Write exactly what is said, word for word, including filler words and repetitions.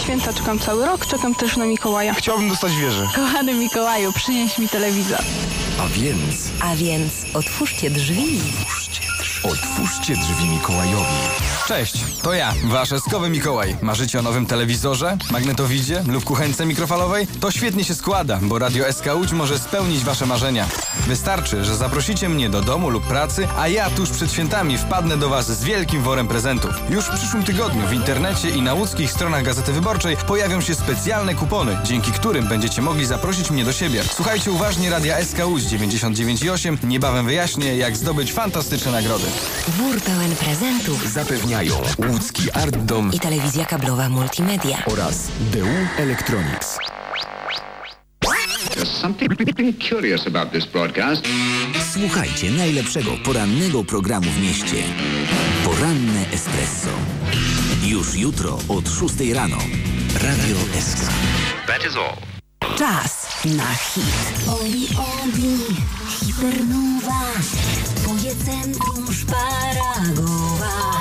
święta czekam cały rok, czekam też na Mikołaja. Chciałbym dostać wieżę. Kochany Mikołaju, przynieś mi telewizor. A więc... A więc otwórzcie drzwi. Otwórzcie drzwi Mikołajowi. Cześć, to ja, wasz eskowy Mikołaj. Marzycie o nowym telewizorze, magnetowidzie lub kuchence mikrofalowej? To świetnie się składa, bo Radio S K Łódź może spełnić wasze marzenia. Wystarczy, że zaprosicie mnie do domu lub pracy, a ja tuż przed świętami wpadnę do was z wielkim worem prezentów. Już w przyszłym tygodniu w internecie i na łódzkich stronach Gazety Wyborczej pojawią się specjalne kupony, dzięki którym będziecie mogli zaprosić mnie do siebie. Słuchajcie uważnie Radia S K Łódź dziewięćdziesiąt dziewięć i osiem, niebawem wyjaśnię, jak zdobyć fantastyczne nagrody. Wór pełen prezentów. Zapewniają łódzki Art Dom I telewizja kablowa Multimedia. oraz D U Electronics. There's something curious about this broadcast. Słuchajcie najlepszego porannego programu w mieście. Poranne Espresso. Już jutro od szóstej rano. Radio S K. That is all. Czas na hit. Oli, oli, hipernowa, twoje centrum szparagowa.